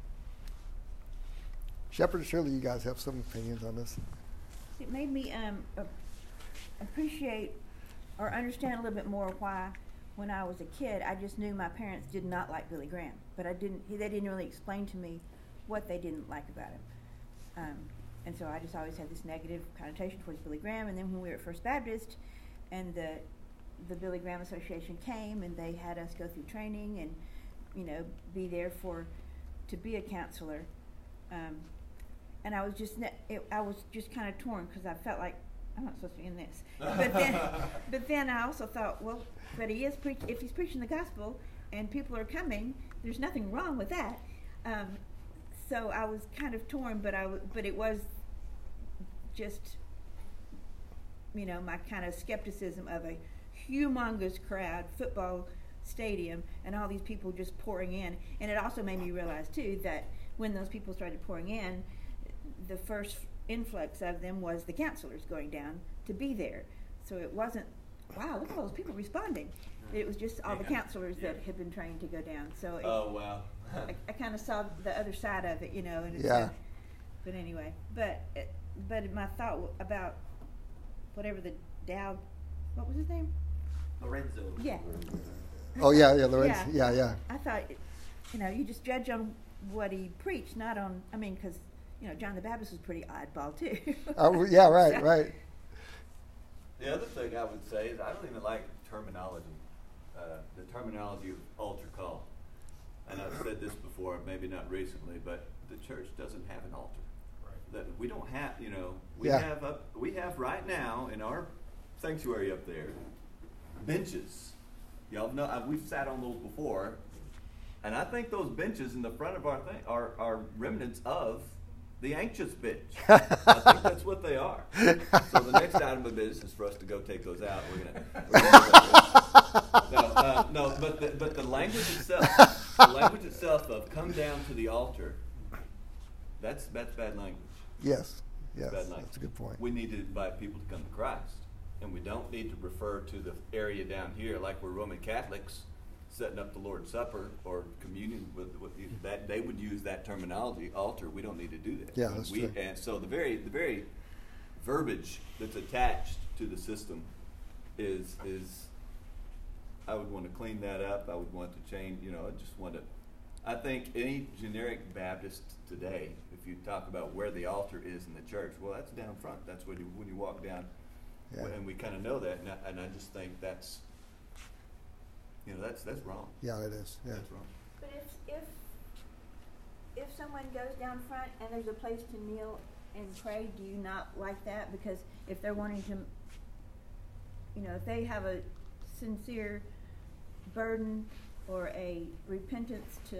Speaker 1: Shepherd, surely you guys have some opinions on this.
Speaker 5: It made me um, a- appreciate or understand a little bit more why, when I was a kid, I just knew my parents did not like Billy Graham, but I didn't. They didn't really explain to me what they didn't like about him, um, and so I just always had this negative connotation towards Billy Graham. And then when we were at First Baptist, and the the Billy Graham Association came, and they had us go through training and, you know, be there for to be a counselor. Um, And I was just, ne- it, I was just kind of torn because I felt like I'm not supposed to be in this. But then, but then I also thought, well, but he is preach. If he's preaching the gospel and people are coming, there's nothing wrong with that. Um, so I was kind of torn, but I, w- but it was just, you know, my kind of skepticism of a humongous crowd, football stadium, and all these people just pouring in. And it also made me realize too that when those people started pouring in, the first influx of them was the counselors going down to be there. So it wasn't, wow, look at all those people responding. It was just all the
Speaker 3: Yeah.
Speaker 5: counselors
Speaker 3: Yeah.
Speaker 5: that had been trained to go down. So it,
Speaker 3: Oh, wow.
Speaker 5: I, I kind of saw the other side of it, you know. And it's
Speaker 1: Yeah.
Speaker 5: uh, but anyway, but uh, but my thought w- about whatever the Dow, what was his name?
Speaker 4: Lorenzo.
Speaker 5: Yeah.
Speaker 1: Oh yeah, yeah, Lorenz. Yeah, yeah.
Speaker 5: I thought, you know, you just judge on what he preached, not on. I mean, because you know, John the Baptist was pretty oddball too.
Speaker 1: Oh yeah, right,
Speaker 5: So-
Speaker 1: right.
Speaker 3: The other thing I would say is I don't even like terminology, uh, the terminology of altar call. And I've said this before, maybe not recently, but the church doesn't have an altar.
Speaker 2: Right.
Speaker 3: That we don't have, you know, we
Speaker 1: Yeah.
Speaker 3: have up, we have right now in our sanctuary up there benches. Y'all know uh, we've sat on those before, and I think those benches in the front of our thing are, are remnants of the anxious bench. I think that's what they are. So the next item of business is for us to go take those out. We're gonna. We're gonna no, uh, no, but the, but the language itself, the language itself of come down to the altar. That's that's bad language.
Speaker 1: Yes, yes.
Speaker 3: Bad language.
Speaker 1: That's a good point.
Speaker 3: We need to invite people to come to Christ, and we don't need to refer to the area down here like we're Roman Catholics setting up the Lord's Supper or communion with, with that. They would use that terminology, altar. We don't need to do that.
Speaker 1: Yeah,
Speaker 3: And
Speaker 1: that's
Speaker 3: we,
Speaker 1: true.
Speaker 3: And so the very the very verbiage that's attached to the system is is. I would want to clean that up. I would want to change. You know, I just want to. I think any generic Baptist today, if you talk about where the altar is in the church, well, that's down front. That's when you when you walk down,
Speaker 1: Yeah.
Speaker 3: and we kind of know that. And I, and I just think that's, you know, that's that's wrong.
Speaker 1: Yeah, it is. Yeah.
Speaker 3: That's wrong.
Speaker 5: But if if if someone goes down front and there's a place to kneel and pray, do you not like that? Because if they're wanting to, you know, if they have a sincere burden or a repentance to,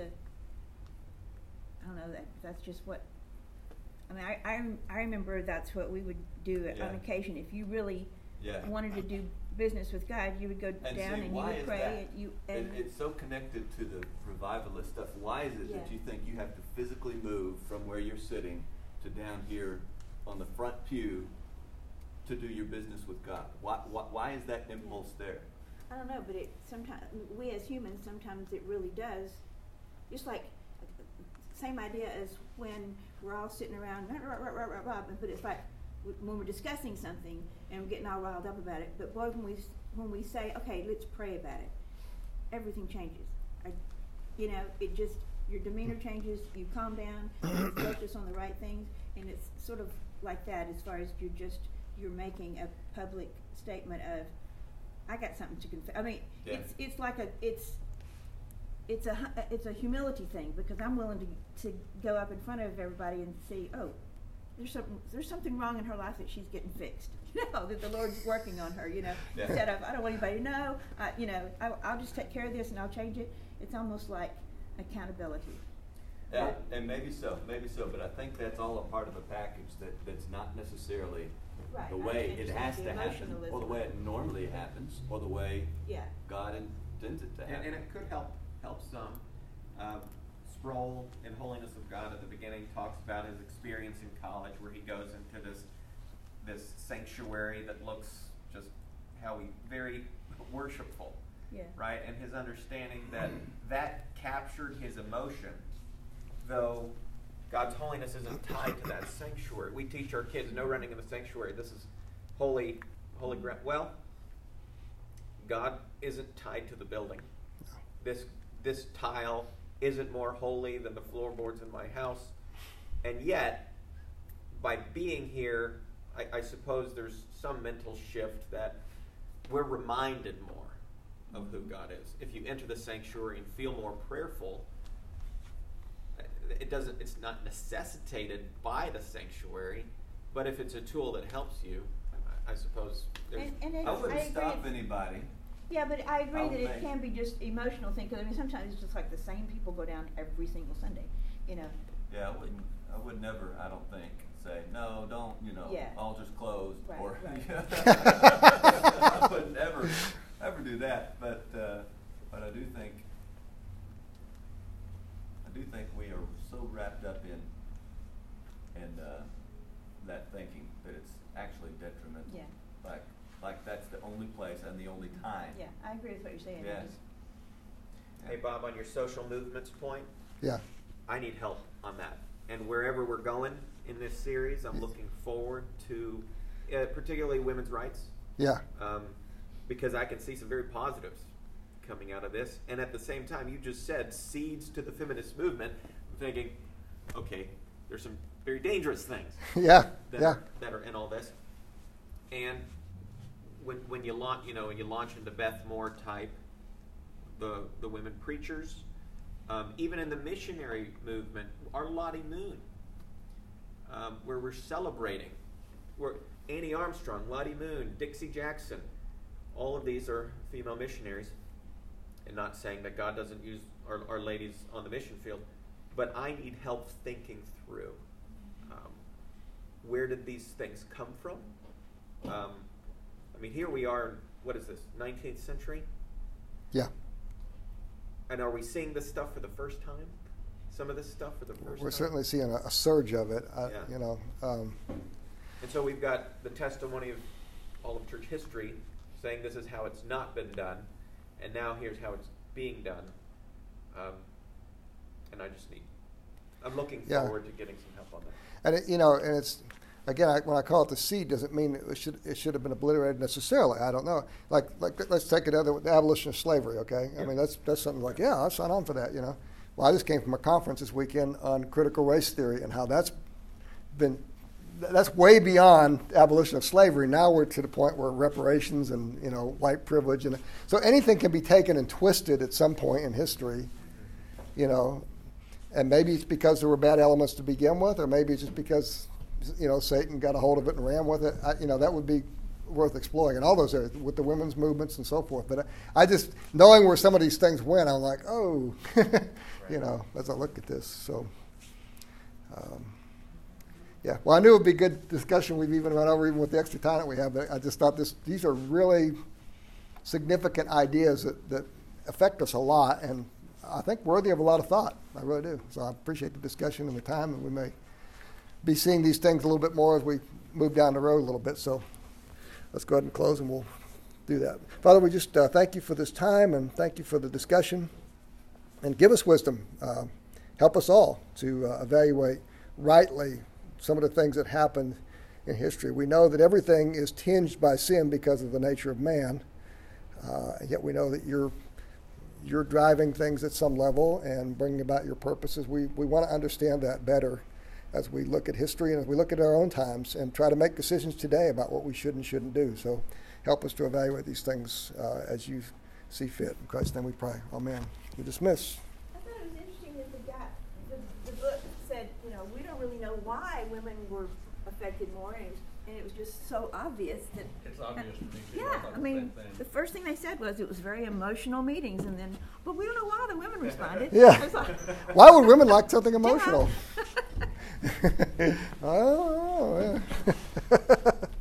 Speaker 5: I don't know, that that's just what. I mean, I I, rem- I remember that's what we would do
Speaker 3: Yeah.
Speaker 5: on occasion. If you really
Speaker 3: Yeah.
Speaker 5: wanted to do business with God, you would go
Speaker 3: And
Speaker 5: down
Speaker 3: see,
Speaker 5: and you
Speaker 3: why
Speaker 5: would
Speaker 3: is
Speaker 5: pray
Speaker 3: that?
Speaker 5: and you
Speaker 3: It,
Speaker 5: and
Speaker 3: it's so connected to the revivalist stuff. Why is it
Speaker 5: Yeah.
Speaker 3: that you think you have to physically move from where you're sitting to down here on the front pew to do your business with God? Why, why, why is that impulse there?
Speaker 5: I don't know, but it sometimes we as humans sometimes it really does. Just like same idea as when we're all sitting around, rah, rah, rah, rah, rah, rah, but it's like w- when we're discussing something and we're getting all riled up about it. But boy, when we s- when we say, okay, let's pray about it, everything changes. I, you know, it just your demeanor changes. You calm down. You focus on the right things, and it's sort of like that as far as you're just you're making a public statement of. I got something to confess. I mean,
Speaker 3: Yeah.
Speaker 5: it's it's like a it's it's a hu- it's a humility thing because I'm willing to to go up in front of everybody and see, oh, there's something there's something wrong in her life that she's getting fixed. You know, that the Lord's working on her. You know,
Speaker 3: Yeah.
Speaker 5: instead of I don't want anybody to know. I, you know, I, I'll just take care of this and I'll change it. It's almost like accountability.
Speaker 3: Yeah, and maybe so, maybe so, but I think that's all a part of a package that, that's not necessarily
Speaker 5: Right,
Speaker 3: the
Speaker 5: I
Speaker 3: way it
Speaker 5: understand
Speaker 3: has
Speaker 5: the
Speaker 3: to happen, or
Speaker 5: emotionalism.
Speaker 3: the way it normally happens, or the way
Speaker 5: Yeah.
Speaker 3: God intends it to happen.
Speaker 4: And, and it could help help some. Uh, Sproul in Holiness of God at the beginning talks about his experience in college, where he goes into this this sanctuary that looks just how he very worshipful,
Speaker 5: Yeah.
Speaker 4: right? And his understanding that that captured his emotion, though God's holiness isn't tied to that sanctuary. We teach our kids no running in the sanctuary. This is holy, holy ground. Well, God isn't tied to the building. This this tile isn't more holy than the floorboards in my house, and yet, by being here, I, I suppose there's some mental shift that we're reminded more of who God is. If you enter the sanctuary and feel more prayerful, it doesn't. It's not necessitated by the sanctuary, but if it's a tool that helps you, I, I suppose. There's,
Speaker 5: And, and it's,
Speaker 3: I wouldn't
Speaker 5: I agree
Speaker 3: stop
Speaker 5: it's-
Speaker 3: anybody.
Speaker 5: Yeah, but I agree
Speaker 3: I
Speaker 5: that
Speaker 3: would
Speaker 5: it
Speaker 3: make-
Speaker 5: can be just emotional thing. Because I mean, sometimes it's just like the same people go down every single Sunday. You know.
Speaker 3: Yeah, I wouldn't. I would never. I don't think say no. Don't you know?
Speaker 5: Yeah.
Speaker 3: Altar's closed.
Speaker 5: Right,
Speaker 3: or
Speaker 5: right.
Speaker 3: I would never, ever do that. But uh, but I do think. I do think we are so wrapped up in in uh, that thinking that it's actually detrimental.
Speaker 5: Yeah.
Speaker 3: like like that's the only place and the only time.
Speaker 5: Yeah, I agree with what you're saying.
Speaker 3: Yes.
Speaker 4: Hey, Bob, on your social movements point,
Speaker 1: Yeah.
Speaker 4: I need help on that. And wherever we're going in this series, I'm looking forward to, uh, particularly women's rights,
Speaker 1: Yeah.
Speaker 4: um, because I can see some very positives coming out of this. And at the same time, you just said seeds to the feminist movement. I'm thinking, okay, there's some very dangerous things
Speaker 1: Yeah.
Speaker 4: that,
Speaker 1: Yeah.
Speaker 4: are, that are in all this. And when when you launch, you know, when you launch into Beth Moore type, the the women preachers, um, even in the missionary movement, our Lottie Moon, um, where we're celebrating, where Annie Armstrong, Lottie Moon, Dixie Jackson, all of these are female missionaries, and not saying that God doesn't use our, our ladies on the mission field, but I need help thinking through um, where did these things come from? Um, I mean, here we are, what is this, nineteenth century?
Speaker 1: Yeah.
Speaker 4: And are we seeing this stuff for the first time? Some of this stuff for the first
Speaker 1: We're
Speaker 4: time?
Speaker 1: certainly seeing a, a surge of it. I,
Speaker 4: Yeah.
Speaker 1: You know. Um,
Speaker 4: And so we've got the testimony of all of church history saying this is how it's not been done, and now here's how it's being done. Um, and I just need, I'm looking
Speaker 1: Yeah.
Speaker 4: forward to getting some help on that.
Speaker 1: And it, you know, and it's again, I, when I call it the seed, doesn't mean it should it should have been obliterated necessarily. I don't know. Like like let's take another the abolition of slavery. Okay, I
Speaker 4: Yeah.
Speaker 1: mean that's that's something like yeah, I'll sign on for that. You know, well I just came from a conference this weekend on critical race theory and how that's been that's way beyond abolition of slavery. Now we're to the point where reparations and you know white privilege and so anything can be taken and twisted at some point in history. You know. And maybe it's because there were bad elements to begin with, or maybe it's just because, you know, Satan got a hold of it and ran with it. I, you know, that would be worth exploring. And all those areas with the women's movements and so forth. But I, I just, knowing where some of these things went, I'm like, oh, you know, as I look at this. So, um, yeah. Well, I knew it would be good discussion. We've even run over even with the extra time that we have. But I just thought this, these are really significant ideas that, that affect us a lot. And I think worthy of a lot of thought. I really do. So I appreciate the discussion and the time, and we may be seeing these things a little bit more as we move down the road a little bit. So let's go ahead and close, and we'll do that. Father, we just uh, thank you for this time, and thank you for the discussion, and give us wisdom. Uh, help us all to uh, evaluate rightly some of the things that happened in history. We know that everything is tinged by sin because of the nature of man, uh, and yet we know that you're You're driving things at some level and bringing about your purposes. We we want to understand that better as we look at history and as we look at our own times and try to make decisions today about what we should and shouldn't do. So help us to evaluate these things uh, as you see fit. In Christ's name we pray. Amen. We dismiss.
Speaker 5: I thought it was interesting that the guy, the, the book said, you know, we don't really know why women were affected more, and it was, and it was just so obvious that.
Speaker 2: It's obvious to me too.
Speaker 5: Yeah,
Speaker 2: thought
Speaker 5: I
Speaker 2: the
Speaker 5: mean,
Speaker 2: same thing.
Speaker 5: the first thing they said was it was very emotional meetings, and then, but we don't know why the women responded.
Speaker 1: Yeah.
Speaker 5: It was like,
Speaker 1: Why would women like something
Speaker 5: Yeah.
Speaker 1: emotional? I don't know. Yeah.